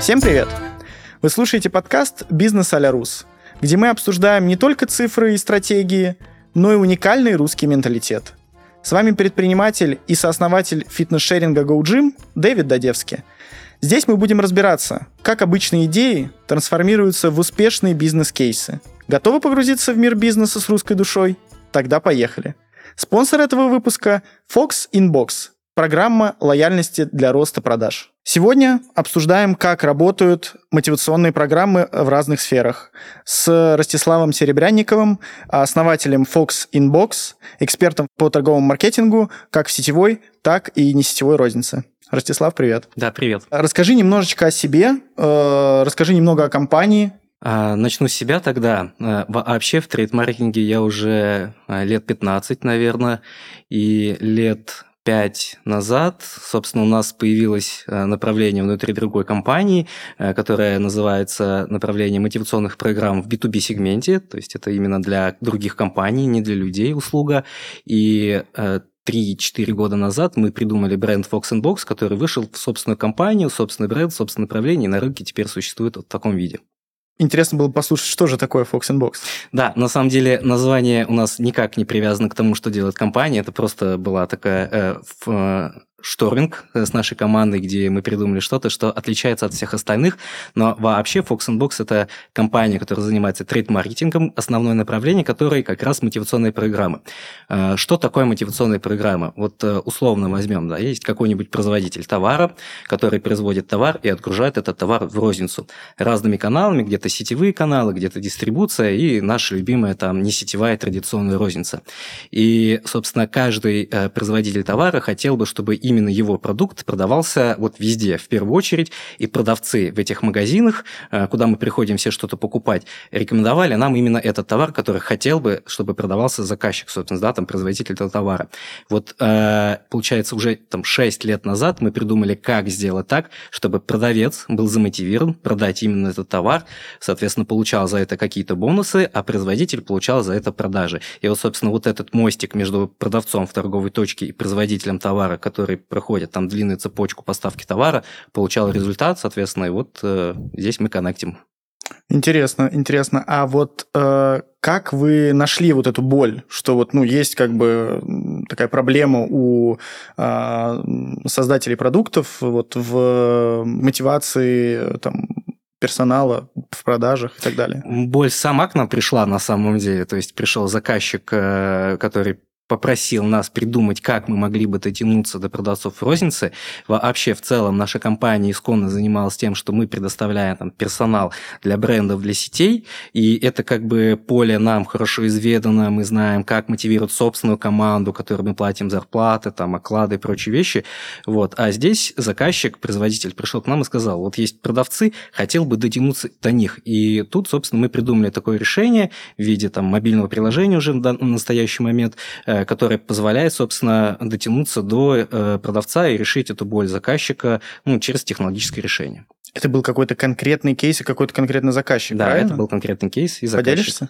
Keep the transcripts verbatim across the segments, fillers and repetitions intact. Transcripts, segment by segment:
Всем привет! Вы слушаете подкаст «Бизнес а-ля Рус», где мы обсуждаем не только цифры и стратегии, но и уникальный русский менталитет. С вами предприниматель и сооснователь фитнес-шеринга GoGym Дэвид Дадевский. Здесь мы будем разбираться, как обычные идеи трансформируются в успешные бизнес-кейсы. Готовы погрузиться в мир бизнеса с русской душой? Тогда поехали. Спонсор этого выпуска – Fox Inbox, программа лояльности для роста продаж. Сегодня обсуждаем, как работают мотивационные программы в разных сферах с Ростиславом Серебрянниковым, основателем Fox Inbox, экспертом по торговому маркетингу как в сетевой, так и не сетевой рознице. Ростислав, привет. Да, привет. Расскажи немножечко о себе, расскажи немного о компании. Начну с себя тогда. Вообще в трейд-маркетинге я уже лет пятнадцать, наверное, и лет пять назад, собственно, у нас появилось направление внутри другой компании, которое называется направление мотивационных программ в би ту би-сегменте, то есть это именно для других компаний, не для людей услуга, и три-четыре года назад мы придумали бренд Fox Inbox, который вышел в собственную компанию, собственный бренд, собственное направление, и на рынке теперь существует вот в таком виде. Интересно было послушать, что же такое Fox Inbox. Да, на самом деле название у нас никак не привязано к тому, что делает компания. Это просто была такая э, в, шторинг с нашей командой, где мы придумали что-то, что отличается от всех остальных. Но вообще Fox Inbox – это компания, которая занимается трейд-маркетингом, основное направление которой как раз мотивационные программы. Что такое мотивационные программы? Вот условно возьмем, да, есть какой-нибудь производитель товара, который производит товар и отгружает этот товар в розницу разными каналами, где-то сетевые каналы, где-то дистрибуция и наша любимая там не сетевая традиционная розница. И, собственно, каждый производитель товара хотел бы, чтобы и именно его продукт продавался вот везде, в первую очередь, и продавцы в этих магазинах, куда мы приходим все что-то покупать, рекомендовали нам именно этот товар, который хотел бы, чтобы продавался заказчик, собственно, да, там, производитель этого товара. Вот, получается, уже там шесть лет назад мы придумали, как сделать так, чтобы продавец был замотивирован продать именно этот товар, соответственно, получал за это какие-то бонусы, а производитель получал за это продажи. И вот, собственно, вот этот мостик между продавцом в торговой точке и производителем товара, который проходит там длинную цепочку поставки товара, получал результат, соответственно, и вот э, здесь мы коннектим. Интересно, интересно. А вот э, как вы нашли вот эту боль, что вот, ну, есть как бы такая проблема у э, создателей продуктов вот в мотивации там персонала в продажах и так далее? Боль сама к нам пришла на самом деле, то есть пришел заказчик, э, который попросил нас придумать, как мы могли бы дотянуться до продавцов в рознице. Вообще, в целом, наша компания исконно занималась тем, что мы предоставляем там персонал для брендов, для сетей, и это как бы поле нам хорошо изведано, мы знаем, как мотивировать собственную команду, которой мы платим зарплаты, там, оклады и прочие вещи. Вот. А здесь заказчик, производитель пришел к нам и сказал, вот есть продавцы, хотел бы дотянуться до них. И тут, собственно, мы придумали такое решение в виде там, мобильного приложения уже в настоящий момент, который позволяет, собственно, дотянуться до продавца и решить эту боль заказчика ну, через технологическое решение. Это был какой-то конкретный кейс и какой-то конкретный заказчик, да, правильно? Да, это был конкретный кейс и заказчик. Поделишься?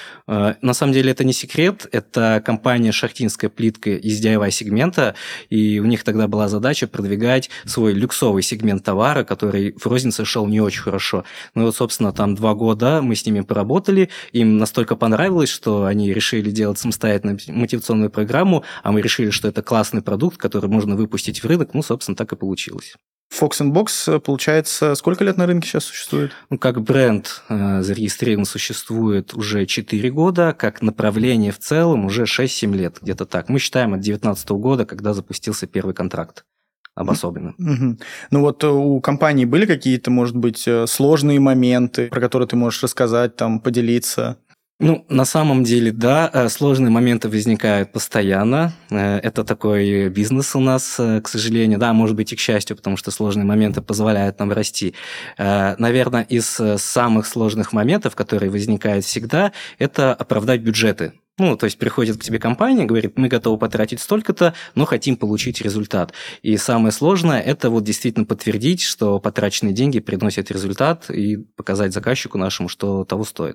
На самом деле это не секрет, это компания «Шахтинская плитка» из ди ай вай-сегмента, и у них тогда была задача продвигать свой люксовый сегмент товара, который в рознице шел не очень хорошо. Ну и вот, собственно, там два года мы с ними поработали, им настолько понравилось, что они решили делать самостоятельную мотивационную программу, а мы решили, что это классный продукт, который можно выпустить в рынок, ну, собственно, так и получилось. Fox Inbox, получается, сколько лет на рынке сейчас существует? Ну, как бренд э, зарегистрирован существует уже четыре года, как направление в целом уже шесть-семь лет, где-то так. Мы считаем от две тысячи девятнадцатого года, когда запустился первый контракт обособленный. Mm-hmm. Ну вот у компании были какие-то, может быть, сложные моменты, про которые ты можешь рассказать, там, поделиться? Ну, на самом деле, да, сложные моменты возникают постоянно. Это такой бизнес у нас, к сожалению, да, может быть и к счастью, потому что сложные моменты позволяют нам расти. Наверное, из самых сложных моментов, которые возникают всегда, это оправдать бюджеты. Ну, то есть приходит к тебе компания, говорит, мы готовы потратить столько-то, но хотим получить результат. И самое сложное – это вот действительно подтвердить, что потраченные деньги приносят результат и показать заказчику нашему, что того стоит.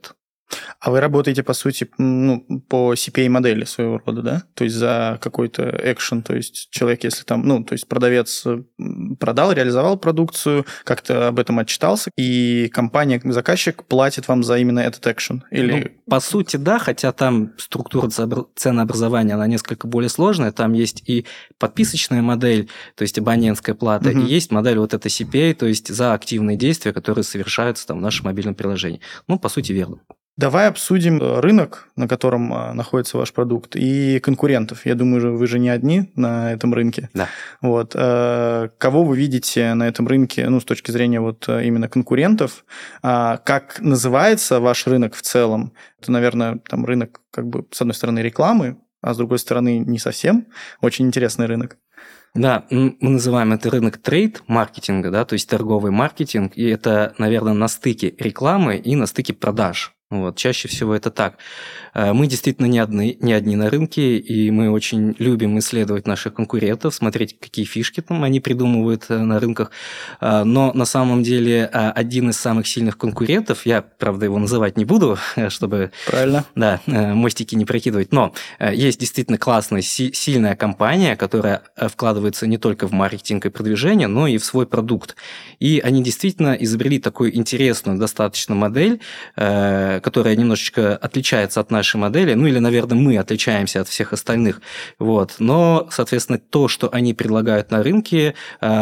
А вы работаете, по сути, ну, по си пи эй-модели своего рода, да? То есть за какой-то экшен, то есть человек, если там, ну, то есть продавец продал, реализовал продукцию, как-то об этом отчитался, и компания, заказчик платит вам за именно этот экшен? Или... Ну, по сути, да, хотя там структура ценообразования, она несколько более сложная, там есть и подписочная модель, то есть абонентская плата, угу. и есть модель вот эта си пи эй, то есть за активные действия, которые совершаются там в нашем мобильном приложении. Ну, по сути, верно. Давай обсудим рынок, на котором находится ваш продукт, и конкурентов. Я думаю, вы же не одни на этом рынке. Да. Вот. Кого вы видите на этом рынке, ну, с точки зрения вот именно конкурентов? Как называется ваш рынок в целом? Это, наверное, там рынок, как бы, с одной стороны, рекламы, а с другой стороны, не совсем. Очень интересный рынок. Да, мы называем это рынок трейд-маркетинга, да, то есть торговый маркетинг, и это, наверное, на стыке рекламы и на стыке продаж. Вот, чаще всего это так. Мы действительно не одни, не одни на рынке, и мы очень любим исследовать наших конкурентов, смотреть, какие фишки там они придумывают на рынках. Но на самом деле один из самых сильных конкурентов, я, правда, его называть не буду, чтобы Правильно. Да, мостики не прокидывать, но есть действительно классная, сильная компания, которая вкладывается не только в маркетинг и продвижение, но и в свой продукт. И они действительно изобрели такую интересную достаточно модель, которая немножечко отличается от нашей модели, ну или, наверное, мы отличаемся от всех остальных. Вот. Но, соответственно, то, что они предлагают на рынке,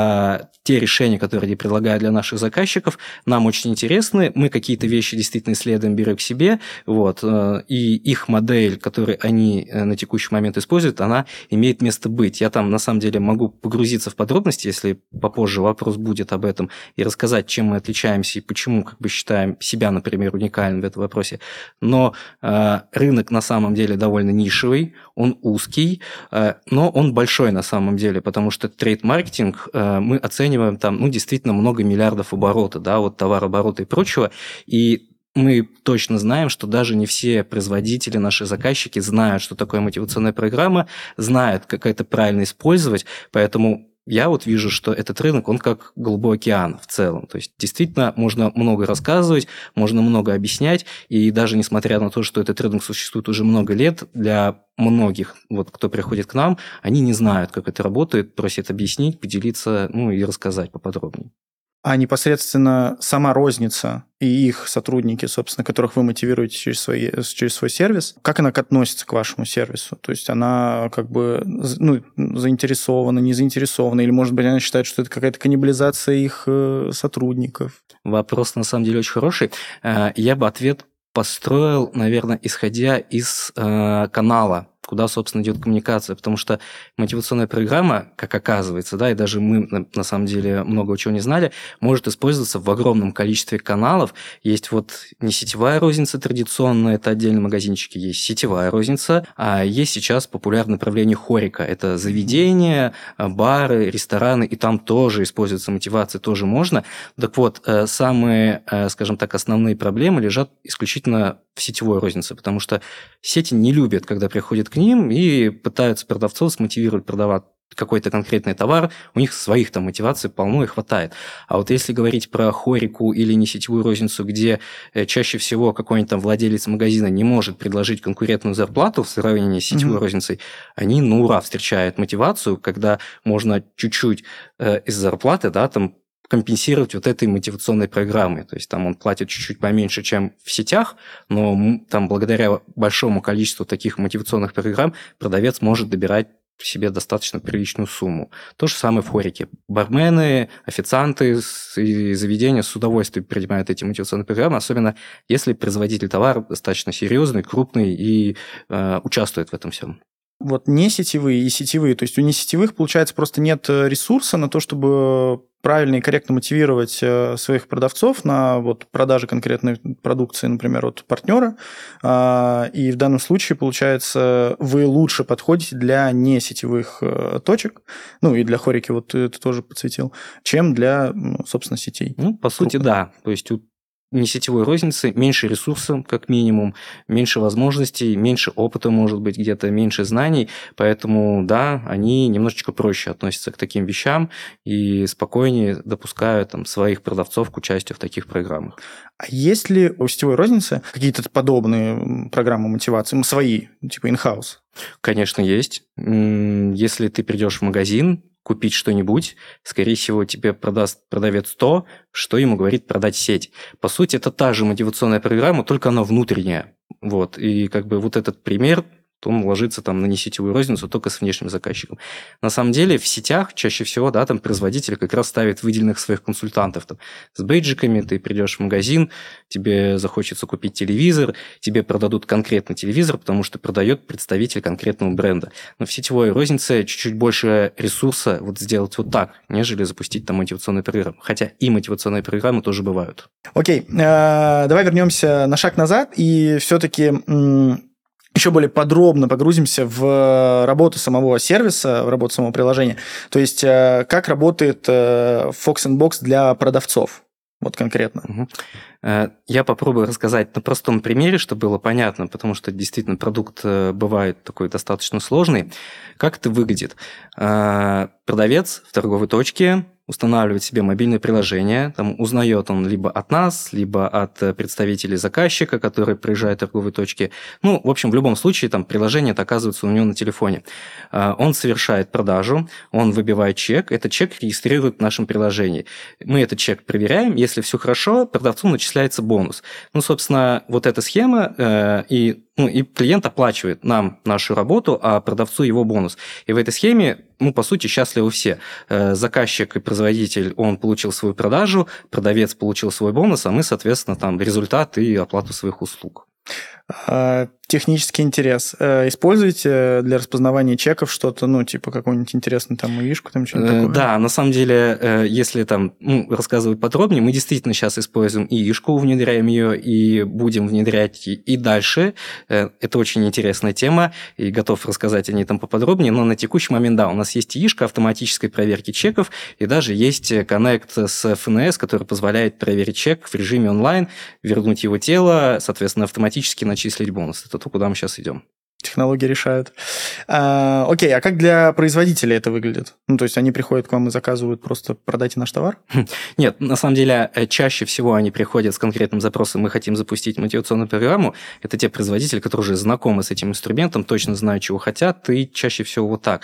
те решения, которые они предлагают для наших заказчиков, нам очень интересны. Мы какие-то вещи действительно исследуем, берем к себе. Вот. И их модель, которую они на текущий момент используют, она имеет место быть. Я там, на самом деле, могу погрузиться в подробности, если попозже вопрос будет об этом, и рассказать, чем мы отличаемся и почему как бы считаем себя, например, уникальным в этом вопросе. Но э, рынок на самом деле довольно нишевый, он узкий, э, но он большой на самом деле, потому что трейд-маркетинг э, мы оцениваем там, ну, действительно много миллиардов оборота, да, вот товарооборота и прочего, и мы точно знаем, что даже не все производители, наши заказчики знают, что такое мотивационная программа, знают, как это правильно использовать, поэтому я вот вижу, что этот рынок, он как голубой океан в целом. То есть, действительно, можно много рассказывать, можно много объяснять, и даже несмотря на то, что этот рынок существует уже много лет, для многих, вот, кто приходит к нам, они не знают, как это работает, просят объяснить, поделиться, ну и рассказать поподробнее. А непосредственно сама розница и их сотрудники, собственно, которых вы мотивируете через, свои, через свой сервис, как она относится к вашему сервису? То есть она как бы ну, заинтересована, не заинтересована, или, может быть, она считает, что это какая-то каннибализация их сотрудников? Вопрос, на самом деле, очень хороший. Я бы ответ построил, наверное, исходя из канала, куда, собственно, идет коммуникация, потому что мотивационная программа, как оказывается, да, и даже мы, на самом деле, много чего не знали, может использоваться в огромном количестве каналов. Есть вот не сетевая розница традиционная, это отдельные магазинчики, есть сетевая розница, а есть сейчас популярное направление хорика. Это заведения, бары, рестораны, и там тоже используется мотивация, тоже можно. Так вот, самые, скажем так, основные проблемы лежат исключительно в сетевой рознице, потому что сети не любят, когда приходят к ним и пытаются продавцов смотивировать продавать какой-то конкретный товар, у них своих там мотиваций полно и хватает. А вот если говорить про хорику или не сетевую розницу, где чаще всего какой-нибудь там владелец магазина не может предложить конкурентную зарплату в сравнении с сетевой mm-hmm. розницей, они на ура встречают мотивацию, когда можно чуть-чуть э, из зарплаты, да, там компенсировать вот этой мотивационной программой. То есть там он платит чуть-чуть поменьше, чем в сетях, но там благодаря большому количеству таких мотивационных программ продавец может добирать себе достаточно приличную сумму. То же самое в хорике. Бармены, официанты и заведения с удовольствием принимают эти мотивационные программы, особенно если производитель товара достаточно серьезный, крупный и э, участвует в этом всем. Вот не сетевые и сетевые, то есть у несетевых, получается, просто нет ресурса на то, чтобы правильно и корректно мотивировать своих продавцов на вот продаже конкретной продукции, например, от партнера. И в данном случае, получается, вы лучше подходите для несетевых точек, ну и для хорики, вот ты тоже подсветил, чем для, собственно, сетей. Ну, по сути, да. То есть у несетевой розницы меньше ресурсов, как минимум, меньше возможностей, меньше опыта, может быть, где-то меньше знаний, поэтому, да, они немножечко проще относятся к таким вещам и спокойнее допускают там, своих продавцов к участию в таких программах. А есть ли у сетевой розницы какие-то подобные программы мотивации, свои, типа in-house? Конечно, есть. Если ты придешь в магазин, купить что-нибудь, скорее всего, тебе продаст продавец то, что ему говорит продать сеть. По сути, это та же мотивационная программа, только она внутренняя. Вот. И как бы вот этот пример, он ложится там на несетевую розницу только с внешним заказчиком. На самом деле в сетях чаще всего, да, там производитель как раз ставит выделенных своих консультантов там, с бейджиками, ты придешь в магазин, тебе захочется купить телевизор, тебе продадут конкретно телевизор, потому что продает представитель конкретного бренда. Но в сетевой рознице чуть-чуть больше ресурса вот сделать вот так, нежели запустить там мотивационную программу. Хотя и мотивационные программы тоже бывают. Окей, давай вернемся на шаг назад и все-таки еще более подробно погрузимся в работу самого сервиса, в работу самого приложения. То есть, как работает Fox энд Box для продавцов, вот конкретно. Угу. Я попробую рассказать на простом примере, чтобы было понятно, потому что действительно продукт бывает такой достаточно сложный. Как это выглядит? Продавец в торговой точке устанавливает себе мобильное приложение, там узнает он либо от нас, либо от представителей заказчика, которые приезжают в торговые точки. Ну, в общем, в любом случае, там приложение оказывается у него на телефоне. Он совершает продажу, он выбивает чек, этот чек регистрирует в нашем приложении. Мы этот чек проверяем, если все хорошо, продавцу начисляется бонус. Ну, собственно, вот эта схема, и, ну, и клиент оплачивает нам нашу работу, а продавцу его бонус. И в этой схеме, ну, по сути, счастливы все. Заказчик и производитель, он получил свою продажу, продавец получил свой бонус, а мы, соответственно, там результат и оплату своих услуг. Технический интерес. Используете для распознавания чеков что-то, ну, типа какую-нибудь интересную там ишку, там что-то такое? Да, на самом деле, если там ну, рассказывать подробнее, мы действительно сейчас используем и ишку, внедряем ее, и будем внедрять и дальше. Это очень интересная тема, и готов рассказать о ней там поподробнее, но на текущий момент, да, у нас есть ишка автоматической проверки чеков, и даже есть коннект с эф эн эс, который позволяет проверить чек в режиме онлайн, вернуть его тело, соответственно, автоматически начислить бонус. Это то, куда мы сейчас идем. Технологии решают. А, окей, а как для производителей это выглядит? Ну, то есть они приходят к вам и заказывают просто «продайте наш товар»? Нет, на самом деле чаще всего они приходят с конкретным запросом «мы хотим запустить мотивационную программу». Это те производители, которые уже знакомы с этим инструментом, точно знают, чего хотят, и чаще всего вот так.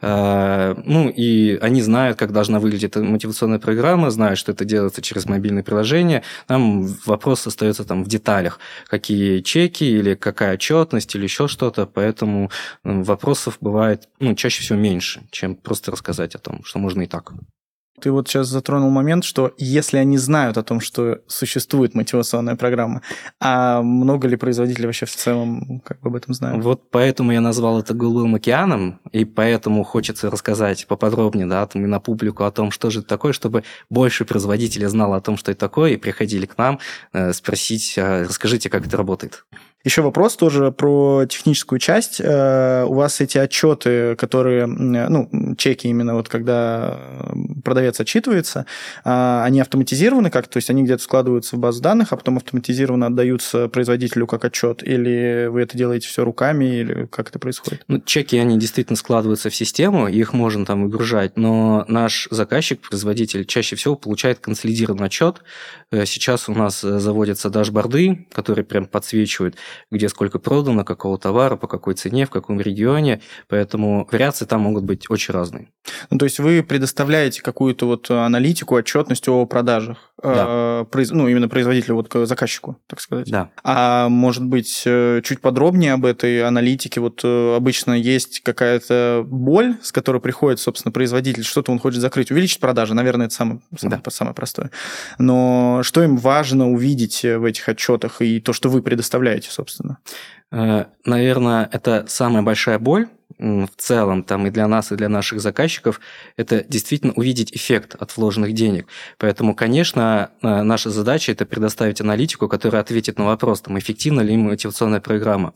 А, ну, и они знают, как должна выглядеть мотивационная программа, знают, что это делается через мобильное приложение. Нам вопрос остается там в деталях, какие чеки или какая отчетность или еще что-то. Поэтому вопросов бывает ну, чаще всего меньше, чем просто рассказать о том, что можно и так. Ты вот сейчас затронул момент, что если они знают о том, что существует мотивационная программа, а много ли производителей вообще в целом как бы об этом знают? Вот поэтому я назвал это голубым океаном, и поэтому хочется рассказать поподробнее, да, там, и на публику о том, что же это такое, чтобы больше производителей знало о том, что это такое, и приходили к нам э, спросить, э, расскажите, как это работает. Еще вопрос тоже про техническую часть. У вас эти отчеты, которые, ну, чеки именно вот когда продавец отчитывается, они автоматизированы как? То есть они где-то складываются в базу данных, а потом автоматизированно отдаются производителю как отчет? Или вы это делаете все руками, или как это происходит? Ну, чеки, они действительно складываются в систему, их можно там выгружать, но наш заказчик, производитель, чаще всего получает консолидированный отчет. Сейчас у нас заводятся дашборды, которые прям подсвечивают, где сколько продано, какого товара, по какой цене, в каком регионе, поэтому вариации там могут быть очень разные. Ну, то есть вы предоставляете какую-то вот аналитику, отчетность о продажах, да. э, ну, именно производителю, вот к заказчику, так сказать. Да. А может быть, чуть подробнее об этой аналитике? Вот обычно есть какая-то боль, с которой приходит, собственно, производитель, что-то он хочет закрыть, увеличить продажи, наверное, это самое, самое, да. самое простое. Но что им важно увидеть в этих отчетах и то, что вы предоставляете, собственно? Наверное, это самая большая боль в целом там и для нас, и для наших заказчиков, это действительно увидеть эффект от вложенных денег. Поэтому, конечно, наша задача – это предоставить аналитику, которая ответит на вопрос, там, эффективна ли мотивационная программа.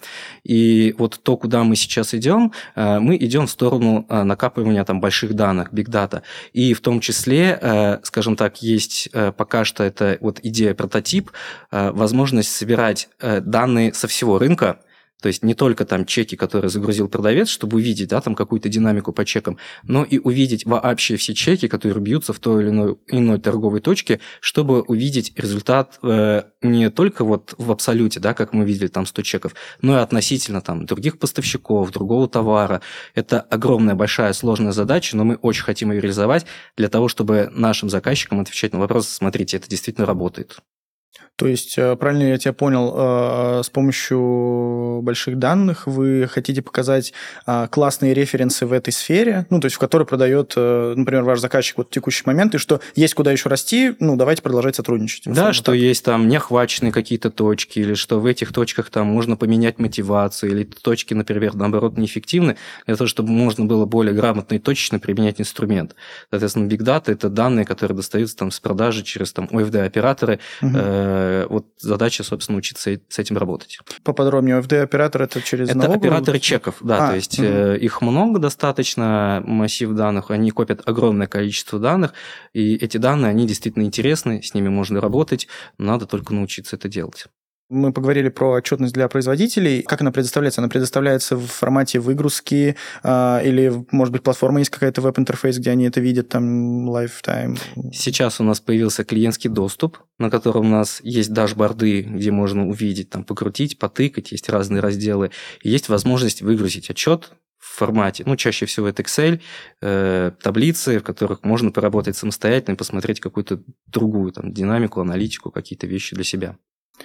И вот то, куда мы сейчас идем, мы идем в сторону накапливания там, больших данных, big data. И в том числе, скажем так, есть пока что это вот идея прототип, возможность собирать данные со всего рынка. То есть не только там чеки, которые загрузил продавец, чтобы увидеть, да, там какую-то динамику по чекам, но и увидеть вообще все чеки, которые бьются в той или иной, иной торговой точке, чтобы увидеть результат э, не только вот в абсолюте, да, как мы видели там сто чеков, но и относительно там других поставщиков, другого товара. Это огромная, большая, сложная задача, но мы очень хотим ее реализовать для того, чтобы нашим заказчикам отвечать на вопрос: смотрите, это действительно работает. То есть, правильно я тебя понял, с помощью больших данных вы хотите показать классные референсы в этой сфере, ну, то есть в которой продает, например, ваш заказчик вот в текущий момент, и что есть куда еще расти, ну, давайте продолжать сотрудничать. Да, что так. Есть там неохваченные какие-то точки, или что в этих точках там можно поменять мотивацию, или точки, например, наоборот, неэффективны, для того, чтобы можно было более грамотно и точечно применять инструмент. Соответственно, Big Data – это данные, которые достаются там с продажи через там о эф ди-операторы. Угу. Вот задача, собственно, учиться с этим работать. Поподробнее, о эф ди-оператор – это через Это налоговую? Операторы чеков, да, а, то есть угу. их много достаточно, массив данных, они копят огромное количество данных, и эти данные, они действительно интересны, с ними можно работать, надо только научиться это делать. Мы поговорили про отчетность для производителей. Как она предоставляется? Она предоставляется в формате выгрузки э, или, может быть, платформа есть какая-то веб-интерфейс, где они это видят, там, lifetime? Сейчас у нас появился клиентский доступ, на котором у нас есть дашборды, где можно увидеть, там, покрутить, потыкать, есть разные разделы. И есть возможность выгрузить отчет в формате, ну, чаще всего это Excel, э, таблицы, в которых можно поработать самостоятельно и посмотреть какую-то другую там, динамику, аналитику, какие-то вещи для себя.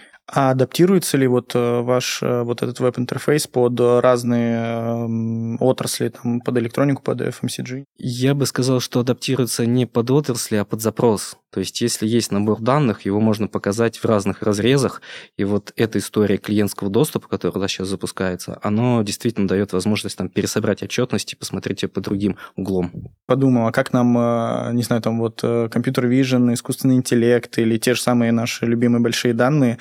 А адаптируется ли вот ваш вот этот веб-интерфейс под разные отрасли, там, под электронику, под эф эм си джи? Я бы сказал, что адаптируется не под отрасли, а под запрос. То есть, если есть набор данных, его можно показать в разных разрезах, и вот эта история клиентского доступа, которая сейчас запускается, оно действительно дает возможность там пересобрать отчетность и посмотреть ее под другим углом. Подумал, а как нам, не знаю, там вот компьютер вижн, искусственный интеллект или те же самые наши любимые большие данные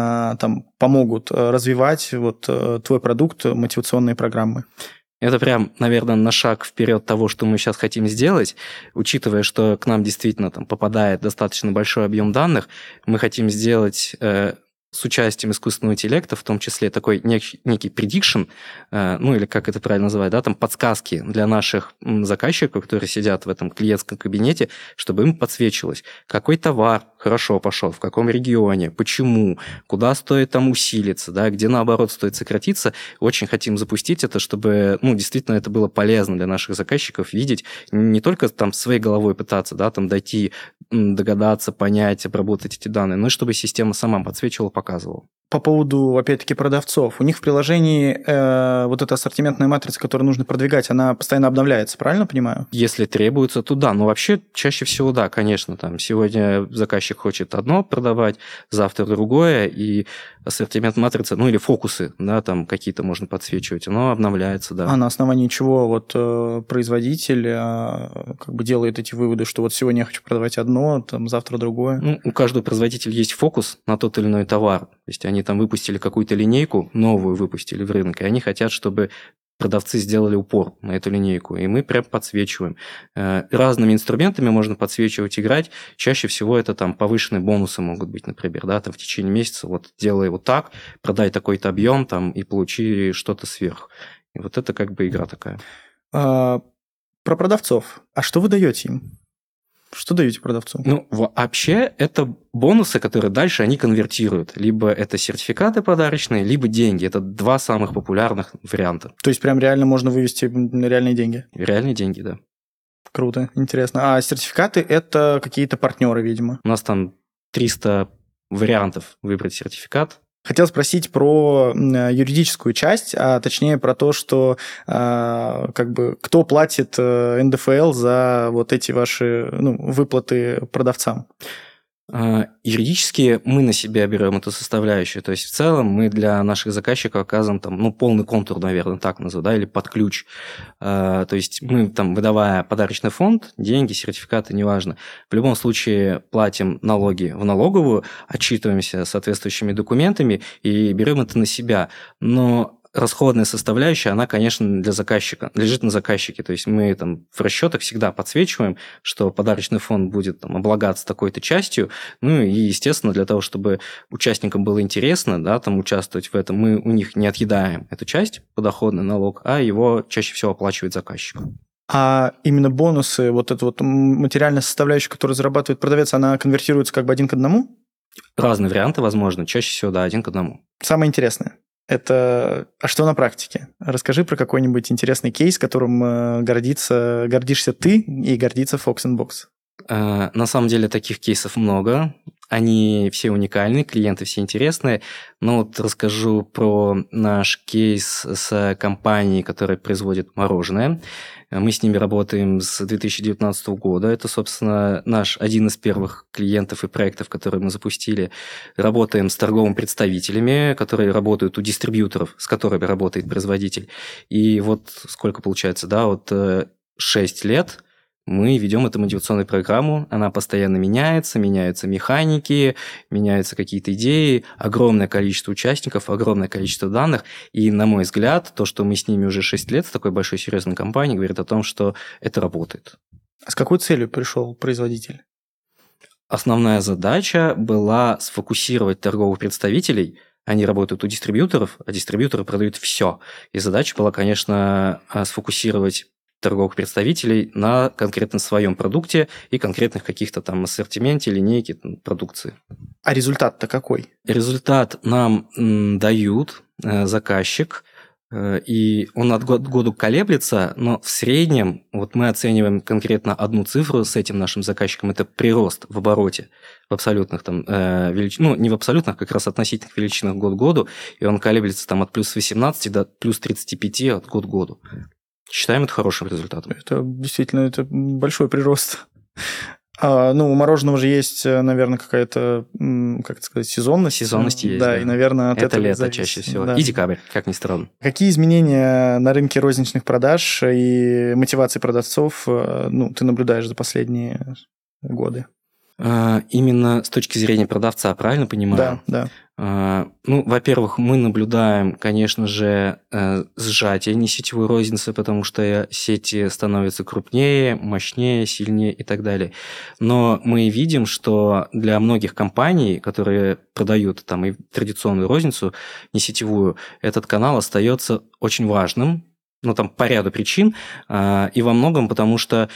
там помогут развивать вот твой продукт, мотивационные программы? Это прям, наверное, на шаг вперед того, что мы сейчас хотим сделать, учитывая, что к нам действительно там попадает достаточно большой объем данных, мы хотим сделать э, с участием искусственного интеллекта, в том числе такой некий, некий prediction, э, ну или как это правильно называть, да, там подсказки для наших заказчиков, которые сидят в этом клиентском кабинете, чтобы им подсвечивалось, какой товар хорошо пошел, в каком регионе, почему, куда стоит там усилиться, да, где наоборот стоит сократиться. Очень хотим запустить это, чтобы, ну, действительно это было полезно для наших заказчиков видеть, не только там своей головой пытаться, да, там дойти, догадаться, понять, обработать эти данные, но и чтобы система сама подсвечивала, показывала. По поводу, опять-таки, продавцов. У них в приложении э, вот эта ассортиментная матрица, которую нужно продвигать, она постоянно обновляется, правильно понимаю? Если требуется, то да. Но вообще, чаще всего да, конечно. Там сегодня заказчик хочет одно продавать, завтра другое, и ассортимент матрицы, ну или фокусы, да, там какие-то можно подсвечивать, оно обновляется, да. А на основании чего вот э, производитель э, как бы делает эти выводы, что вот сегодня я хочу продавать одно, там завтра другое? Ну, у каждого производителя есть фокус на тот или иной товар. То есть они там выпустили какую-то линейку, новую выпустили в рынок, и они хотят, чтобы продавцы сделали упор на эту линейку, и мы прям подсвечиваем. Разными инструментами можно подсвечивать, играть. Чаще всего это там повышенные бонусы могут быть, например, да, там в течение месяца вот делай вот так, продай такой-то объем там и получи что-то сверх. И вот это как бы игра такая. А, про продавцов. А что вы даете им? Что даете продавцу? Ну, вообще, это бонусы, которые дальше они конвертируют. Либо это сертификаты подарочные, либо деньги. Это два самых популярных варианта. То есть, прям реально можно вывести реальные деньги? Реальные деньги, да. Круто, интересно. А сертификаты – это какие-то партнеры, видимо? У нас там триста вариантов выбрать сертификат. Хотел спросить про юридическую часть, а точнее про то, что а, как бы кто платит эн дэ эф эл за вот эти ваши ну, выплаты продавцам? Юридически мы на себя берем эту составляющую. То есть, в целом, мы для наших заказчиков оказываем там, ну, полный контур, наверное, так назову, да, или под ключ. То есть, мы, там, выдавая подарочный фонд, деньги, сертификаты, неважно, в любом случае платим налоги в налоговую, отчитываемся соответствующими документами и берем это на себя. Но расходная составляющая, она, конечно, для заказчика, лежит на заказчике. То есть мы там в расчетах всегда подсвечиваем, что подарочный фонд будет там облагаться такой-то частью. Ну и, естественно, для того, чтобы участникам было интересно, да, там участвовать в этом, мы у них не отъедаем эту часть, подоходный налог, а его чаще всего оплачивает заказчик. А именно бонусы, вот эта вот материальная составляющая, которую зарабатывает продавец, она конвертируется как бы один к одному? Разные варианты возможны. Чаще всего, да, один к одному. Самое интересное. Это... А что на практике? Расскажи про какой-нибудь интересный кейс, которым гордится, гордишься ты и гордится Fox and Box. На самом деле таких кейсов много. Они все уникальны, клиенты все интересные. Но вот расскажу про наш кейс с компанией, которая производит мороженое. Мы с ними работаем с две тысячи девятнадцатого года. Это, собственно, наш один из первых клиентов и проектов, которые мы запустили. Работаем с торговыми представителями, которые работают у дистрибьюторов, с которыми работает производитель. И вот сколько получается, да, вот шесть лет мы ведем эту мотивационную программу, она постоянно меняется, меняются механики, меняются какие-то идеи, огромное количество участников, огромное количество данных, и, на мой взгляд, то, что мы с ними уже шесть лет с такой большой серьезной компанией, говорит о том, что это работает. А с какой целью пришел производитель? Основная задача была сфокусировать торговых представителей. Они работают у дистрибьюторов, а дистрибьюторы продают все. И задача была, конечно, сфокусировать торговых представителей на конкретно своем продукте и конкретных каких-то там ассортименте, линейке там, продукции. А результат-то какой? Результат нам м, дают э, заказчик, э, и он от года к году колеблется, но в среднем вот мы оцениваем конкретно одну цифру с этим нашим заказчиком, это прирост в обороте в абсолютных там э, величинах, ну не в абсолютных, как раз относительных величинах год к году, и он колеблется там от плюс восемнадцати до плюс тридцати пяти от год к году. Считаем это хорошим результатом. Это действительно это большой прирост. А, ну, у мороженого же есть, наверное, какая-то, как это сказать, сезонность. Сезонность есть, да. да. И, наверное, от это этого лето зависит. чаще всего. Да. И декабрь, как ни странно. Какие изменения на рынке розничных продаж и мотивации продавцов ну, ты наблюдаешь за последние годы? Именно с точки зрения продавца, правильно понимаю? Да, да. Ну, во-первых, мы наблюдаем, конечно же, сжатие несетевой розницы, потому что сети становятся крупнее, мощнее, сильнее и так далее. Но мы видим, что для многих компаний, которые продают там и традиционную розницу, несетевую, этот канал остается очень важным, ну, там, по ряду причин, и во многом потому что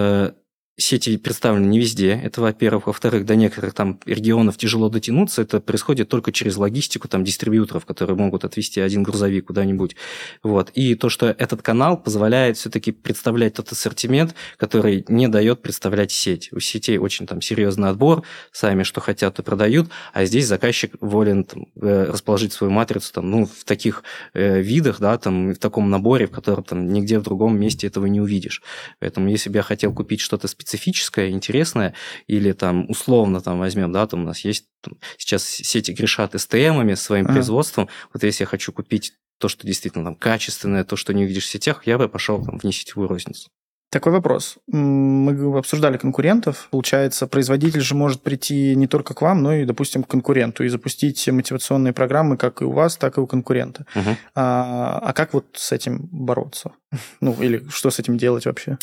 сети представлены не везде, это, во-первых. Во-вторых, до некоторых там регионов тяжело дотянуться, это происходит только через логистику там, дистрибьюторов, которые могут отвезти один грузовик куда-нибудь. Вот. И то, что этот канал позволяет все-таки представлять тот ассортимент, который не дает представлять сеть. У сетей очень там серьезный отбор, сами что хотят, то продают, а здесь заказчик волен там, расположить свою матрицу там, ну, в таких э, видах, да, там, в таком наборе, в котором там, нигде в другом месте этого не увидишь. Поэтому если бы я хотел купить что-то специальное, специфическое, интересное, или там условно там возьмем, да, там у нас есть там, сейчас сети грешат эс тэ эмами своим ага. производством, вот если я хочу купить то, что действительно там качественное, то, что не увидишь в сетях, я бы пошел там в несетевую розницу. Такой вопрос. Мы обсуждали конкурентов. Получается, производитель же может прийти не только к вам, но и, допустим, к конкуренту и запустить мотивационные программы как и у вас, так и у конкурента. Угу. А, а как вот с этим бороться? Ну, или что с этим делать вообще?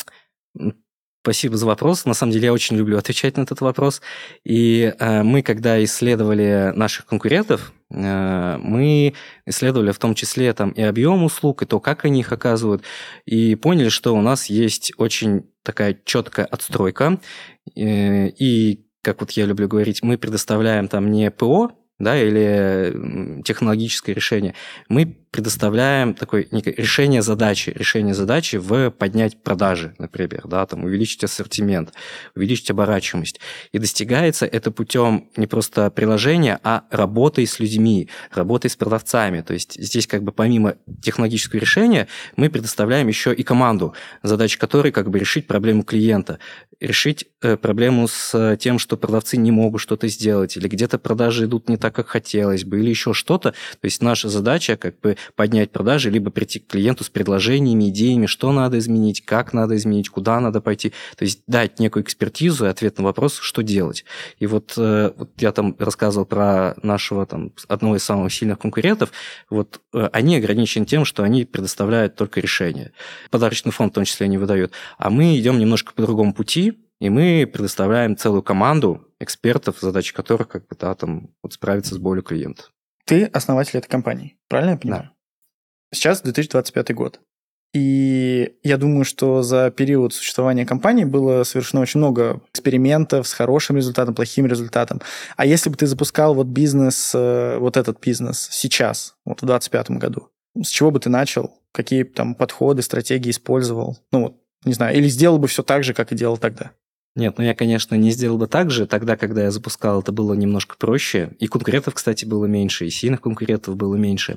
Спасибо за вопрос. На самом деле, я очень люблю отвечать на этот вопрос. И э, мы, когда исследовали наших конкурентов, э, мы исследовали в том числе там, и объем услуг, и то, как они их оказывают, и поняли, что у нас есть очень такая четкая отстройка. Э, и, как вот я люблю говорить, мы предоставляем там не ПО, да, или технологическое решение. Мы предоставляем такое некое решение задачи, решение задачи в поднять продажи, например, да, там, увеличить ассортимент, увеличить оборачиваемость. И достигается это путем не просто приложения, а работой с людьми, работой с продавцами. То есть здесь как бы помимо технологического решения мы предоставляем еще и команду, задача которой как бы решить проблему клиента, решить э, проблему с тем, что продавцы не могут что-то сделать, или где-то продажи идут не так, как хотелось бы, или еще что-то. То есть наша задача как бы поднять продажи, либо прийти к клиенту с предложениями, идеями, что надо изменить, как надо изменить, куда надо пойти. То есть дать некую экспертизу и ответ на вопрос, что делать. И вот, э, вот я там рассказывал про нашего там, одного из самых сильных конкурентов. Вот э, они ограничены тем, что они предоставляют только решения. Подарочный фонд в том числе не выдают. А мы идем немножко по другому пути, и мы предоставляем целую команду экспертов, задача которых как бы, да, там, вот справиться с болью клиента. Ты основатель этой компании, правильно я понимаю? Да. Сейчас две тысячи двадцать пятый год. И я думаю, что за период существования компании было совершено очень много экспериментов с хорошим результатом, плохим результатом. А если бы ты запускал вот бизнес, вот этот бизнес сейчас, вот в двадцать пятом году, с чего бы ты начал? Какие там подходы, стратегии использовал? Ну вот, не знаю, или сделал бы все так же, как и делал тогда? Нет, ну я, конечно, не сделал бы так же. Тогда, когда я запускал, это было немножко проще. И конкурентов, кстати, было меньше, и сильных конкурентов было меньше.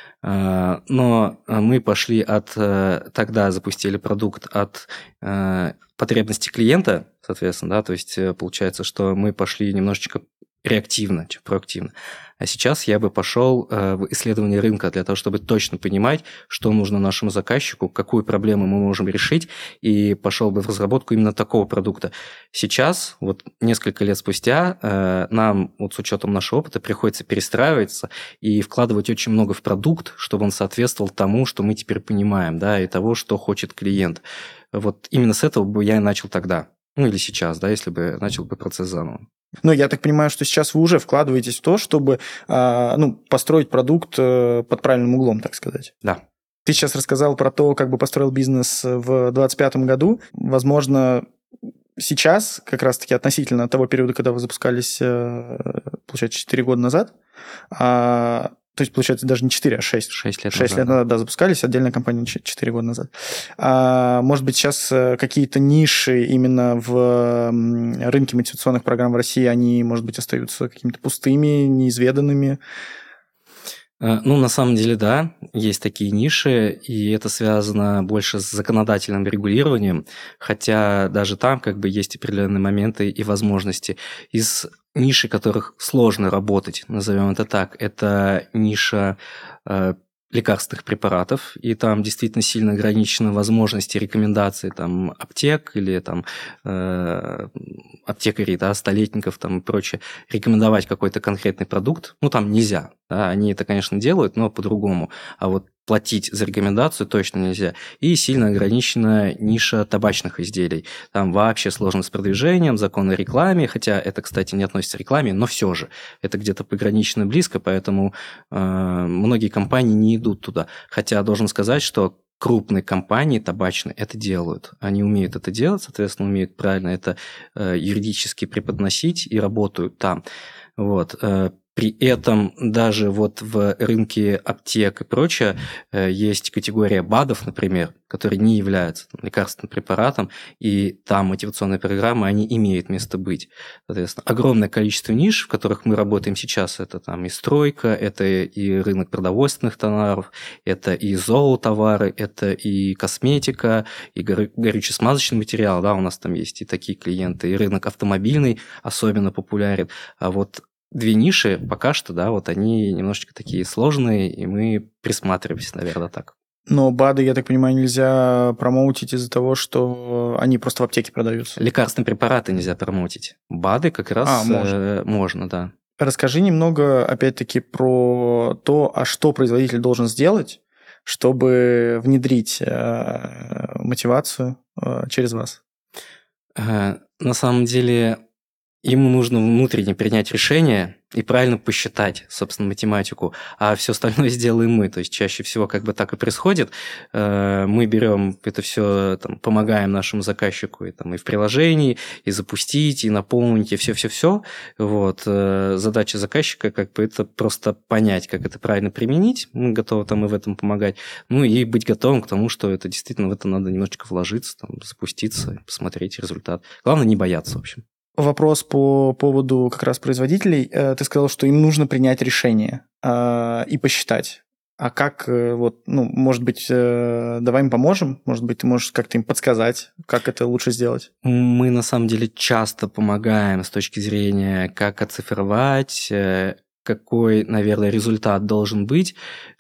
Но мы пошли от... Тогда запустили продукт от потребностей клиента, соответственно, да, то есть получается, что мы пошли немножечко реактивно, чем проактивно. А сейчас я бы пошел в исследование рынка для того, чтобы точно понимать, что нужно нашему заказчику, какую проблему мы можем решить, и пошел бы в разработку именно такого продукта. Сейчас, вот несколько лет спустя, нам вот с учетом нашего опыта приходится перестраиваться и вкладывать очень много в продукт, чтобы он соответствовал тому, что мы теперь понимаем, да, и того, что хочет клиент. Вот именно с этого бы я и начал тогда. Ну, или сейчас, да, если бы начал бы процесс заново. Но я так понимаю, что сейчас вы уже вкладываетесь в то, чтобы ну, построить продукт под правильным углом, так сказать. Да. Ты сейчас рассказал про то, как бы построил бизнес в двадцать пятом году. Возможно, сейчас, как раз-таки относительно того периода, когда вы запускались, получается, четыре года назад, то есть, получается, даже не четыре, а шесть. шесть лет шесть назад. лет назад, да, запускались, отдельная компания четыре года назад. А, может быть, сейчас какие-то ниши именно в рынке мотивационных программ в России, они, может быть, остаются какими-то пустыми, неизведанными? Ну, на самом деле, да, есть такие ниши, и это связано больше с законодательным регулированием, хотя даже там как бы есть определенные моменты и возможности. Из ниши, которых сложно работать, назовем это так, это ниша э, лекарственных препаратов, и там действительно сильно ограничены возможности рекомендаций там, аптек или там, э, аптекарей, да, столетников там, и прочее, рекомендовать какой-то конкретный продукт, ну, там нельзя. Да, они это, конечно, делают, но по-другому. А вот платить за рекомендацию точно нельзя. И сильно ограничена ниша табачных изделий. Там вообще сложно с продвижением, закон о рекламе, хотя это, кстати, не относится к рекламе, но все же это где-то погранично близко, поэтому э, многие компании не идут туда. Хотя должен сказать, что крупные компании табачные это делают. Они умеют это делать, соответственно, умеют правильно это э, юридически преподносить и работают там. Вот. При этом даже вот в рынке аптек и прочее есть категория БАДов, например, которые не являются там, лекарственным препаратом, и там мотивационные программы, они имеют место быть. Соответственно, огромное количество ниш, в которых мы работаем сейчас, это там и стройка, это и рынок продовольственных товаров, это и зоотовары, это и косметика, и горюче-смазочный материал, да, у нас там есть и такие клиенты, и рынок автомобильный особенно популярен, а вот две ниши пока что, да, вот они немножечко такие сложные, и мы присматриваемся, наверное, так. Но БАДы, я так понимаю, нельзя промоутить из-за того, что они просто в аптеке продаются. Лекарственные препараты нельзя промоутить. БАДы как раз а, можно. Э, можно, да. Расскажи немного, опять-таки, про то, а что производитель должен сделать, чтобы внедрить э, мотивацию э, через вас. Э, на самом деле... ему нужно внутренне принять решение и правильно посчитать, собственно, математику, а все остальное сделаем мы. То есть чаще всего как бы так и происходит. Мы берем это все, там, помогаем нашему заказчику и, там, и в приложении, и запустить, и наполнить, и все-все-все. Вот. Задача заказчика как бы это просто понять, как это правильно применить. Мы готовы там и в этом помогать. Ну и быть готовым к тому, что это действительно в это надо немножечко вложиться, там, запуститься, посмотреть результат. Главное не бояться, в общем. Вопрос по поводу как раз производителей. Ты сказал, что им нужно принять решение и посчитать. А как, вот, ну, может быть, давай им поможем? Может быть, ты можешь как-то им подсказать, как это лучше сделать? Мы, на самом деле, часто помогаем с точки зрения, как оцифровать, какой, наверное, результат должен быть,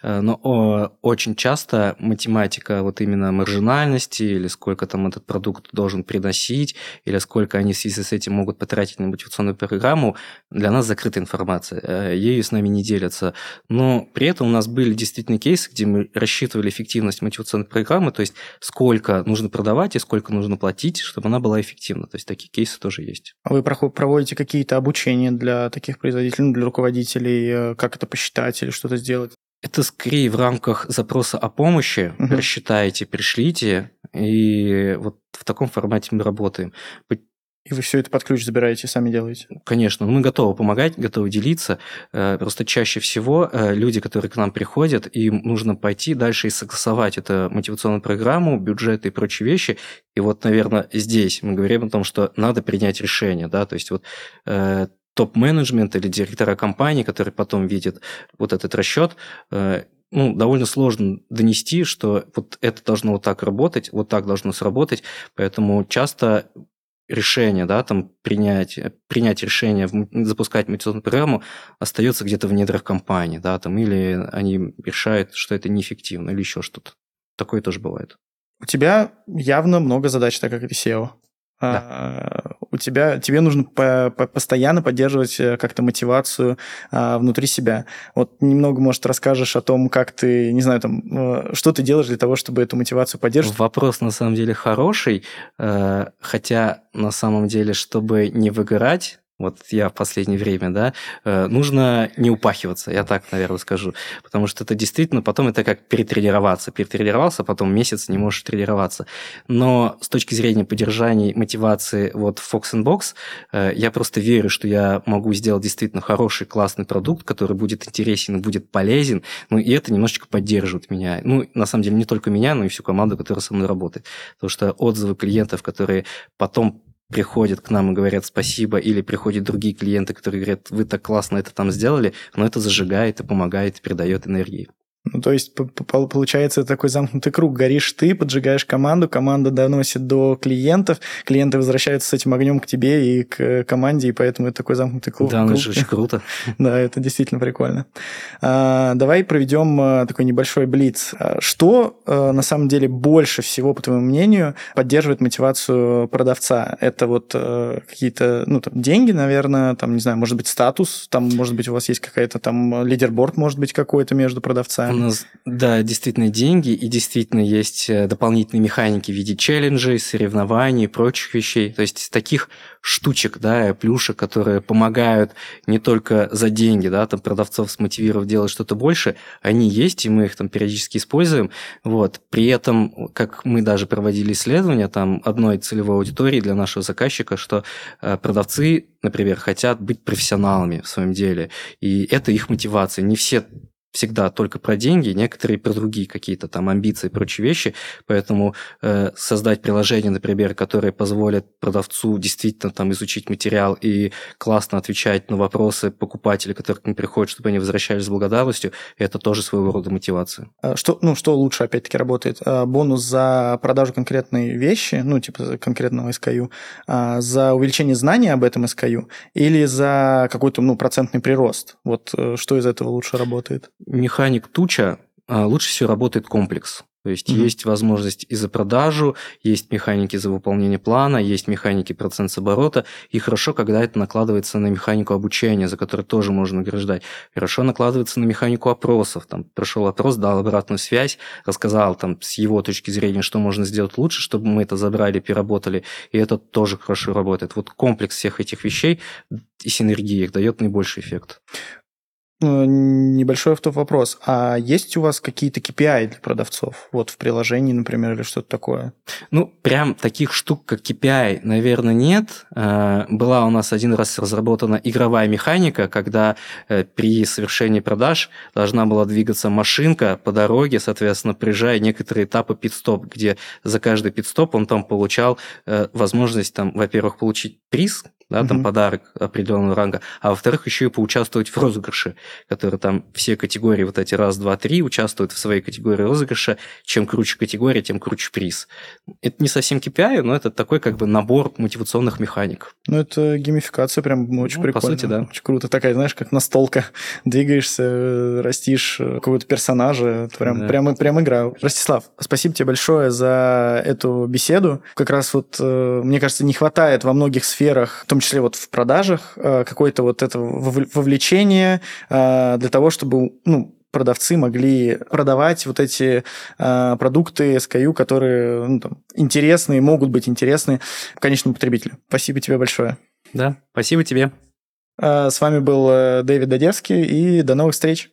но очень часто математика вот именно маржинальности или сколько там этот продукт должен приносить, или сколько они в связи с этим могут потратить на мотивационную программу, для нас закрытая информация, ею с нами не делятся. Но при этом у нас были действительно кейсы, где мы рассчитывали эффективность мотивационной программы, то есть сколько нужно продавать и сколько нужно платить, чтобы она была эффективна. То есть такие кейсы тоже есть. А вы проводите какие-то обучения для таких производителей, для руководителей, как это посчитать или что-то сделать? Это скорее в рамках запроса о помощи. Uh-huh. Рассчитайте, пришлите, и вот в таком формате мы работаем. И вы все это под ключ забираете, сами делаете? Конечно, мы готовы помогать, готовы делиться. Просто чаще всего люди, которые к нам приходят, им нужно пойти дальше и согласовать эту мотивационную программу, бюджет и прочие вещи. И вот, наверное, здесь мы говорим о том, что надо принять решение, да, то есть вот топ-менеджмент или директора компании, который потом видит вот этот расчет, ну, довольно сложно донести, что вот это должно вот так работать, вот так должно сработать, поэтому часто решение, да, там принять, принять решение, запускать мотивационную программу остается где-то в недрах компании, да, там, или они решают, что это неэффективно, или еще что-то. Такое тоже бывает. У тебя явно много задач, так как ты сео. Да. У тебя, тебе нужно по, по, постоянно поддерживать как-то мотивацию а, внутри себя. Вот немного, может, расскажешь о том, как ты, не знаю, там, что ты делаешь для того, чтобы эту мотивацию поддерживать? Вопрос, на самом деле, хороший, хотя, на самом деле, чтобы не выгорать, вот я в последнее время, да, нужно не упахиваться, я так, наверное, скажу, потому что это действительно, потом это как перетренироваться, перетренировался, потом месяц не можешь тренироваться, но с точки зрения поддержания мотивации вот в Fox and Box, я просто верю, что я могу сделать действительно хороший, классный продукт, который будет интересен и будет полезен, ну, и это немножечко поддерживает меня, ну, на самом деле, не только меня, но и всю команду, которая со мной работает, потому что отзывы клиентов, которые потом приходят к нам и говорят спасибо, или приходят другие клиенты, которые говорят, вы так классно это там сделали, но это зажигает и помогает, и придает энергии. Ну, то есть, получается такой замкнутый круг. Горишь ты, поджигаешь команду, команда доносит до клиентов, клиенты возвращаются с этим огнем к тебе и к команде, и поэтому это такой замкнутый круг. Да, ну это же очень круто. Да, это действительно прикольно. Давай проведем такой небольшой блиц. Что на самом деле больше всего, по твоему мнению, поддерживает мотивацию продавца? Это вот какие-то, ну, там, деньги, наверное, там, не знаю, может быть, статус, там, может быть, у вас есть какая-то там лидерборд, может быть, какой-то между продавцами? У нас, да, действительно деньги, и действительно есть дополнительные механики в виде челленджей, соревнований и прочих вещей. То есть таких штучек, да, плюшек, которые помогают не только за деньги, да, там продавцов смотивировать делать что-то больше, они есть, и мы их там периодически используем. Вот. При этом, как мы даже проводили исследования там одной целевой аудитории для нашего заказчика, что продавцы, например, хотят быть профессионалами в своем деле, и это их мотивация. Не все всегда только про деньги, некоторые про другие какие-то там амбиции и прочие вещи, поэтому э, создать приложение, например, которое позволит продавцу действительно там изучить материал и классно отвечать на вопросы покупателей, которые к ним приходят, чтобы они возвращались с благодарностью, это тоже своего рода мотивация. Что, ну, что лучше, опять-таки, работает? Бонус за продажу конкретной вещи, ну, типа конкретного эс кей ю, за увеличение знаний об этом эс кей ю или за какой-то, ну, процентный прирост? Вот что из этого лучше работает? Механик туча, лучше всего работает комплекс. То есть Мгм. есть возможность и за продажу, есть механики за выполнение плана, есть механики процент с оборота. И хорошо, когда это накладывается на механику обучения, за которую тоже можно награждать. Хорошо накладывается на механику опросов. Там пришел опрос, дал обратную связь, рассказал там с его точки зрения, что можно сделать лучше, чтобы мы это забрали, переработали. И это тоже хорошо работает. Вот комплекс всех этих вещей и синергии их дает наибольший эффект. Ну, небольшой автоп вопрос. А есть у вас какие-то кей пи ай для продавцов? Вот в приложении, например, или что-то такое? Ну, прям таких штук, как кей пи ай, наверное, нет. Э, Была у нас один раз разработана игровая механика, когда э, при совершении продаж должна была двигаться машинка по дороге, соответственно, приезжая некоторые этапы пит-стоп, где за каждый пит-стоп он там получал э, возможность, там, во-первых, получить приз, да, там Мгм. подарок определенного ранга, а во-вторых, еще и поучаствовать в розыгрыше, который там все категории, вот эти раз, два, три, участвуют в своей категории розыгрыша. Чем круче категория, тем круче приз. Это не совсем кей пи ай, но это такой как бы набор мотивационных механик. Ну, это геймификация прям очень Ну, по прикольно. сути, да. Очень круто. Такая, знаешь, как настолка. Двигаешься, растишь какого-то персонажа. Это прям, Да. прям, прям игра. Ростислав, спасибо тебе большое за эту беседу. Как раз вот, э, мне кажется, не хватает во многих сферах, в том числе вот в продажах, э, какое-то вот этого вов- вовлечения э, для того, чтобы, ну, продавцы могли продавать вот эти э, продукты эс кей ю, которые, ну, там, интересны, могут быть интересны конечному потребителю. Спасибо тебе большое. Да, спасибо тебе. Э, С вами был э, Дэвид Додевский, и до новых встреч.